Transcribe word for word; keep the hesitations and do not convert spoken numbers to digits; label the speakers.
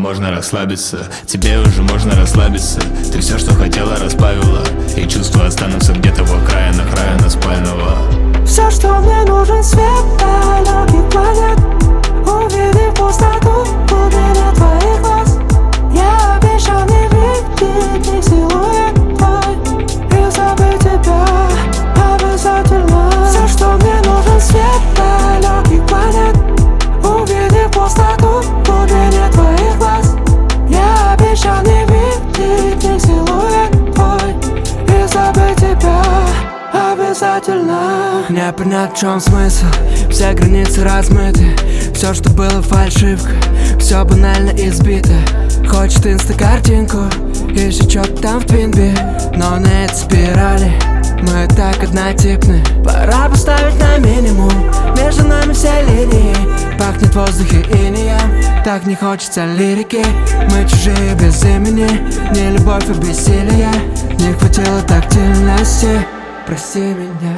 Speaker 1: можно расслабиться, тебе уже можно расслабиться. Ты все, что хотела, расплавила, и чувства останутся где-то в окраинах района спального.
Speaker 2: Все, что мне нужен, свет далеких планет. Увидев пустоту в глубине твоих глаз, я обещал не видеть ни силуэт твой и забыть тебя обязательно. Все, что мне нужен, свет далеких планет. Увидев пустоту в глубине твоих глаз, я обещал не видеть ни силуэт твой и забыть тебя обязательно.
Speaker 3: Не понять, в чем смысл, все границы размыты. Все, что было фальшивка, все банально избито. Хочет инста-картинку, ищет что-то там в твинбе, но на этой спирали мы так однотипны. Пора поставить на минимум, между нами все линии. Пахнет в воздухе инеем, так не хочется лирики. Мы чужие без имени, не любовь, а бессилие. Не хватило тактильности, прости меня.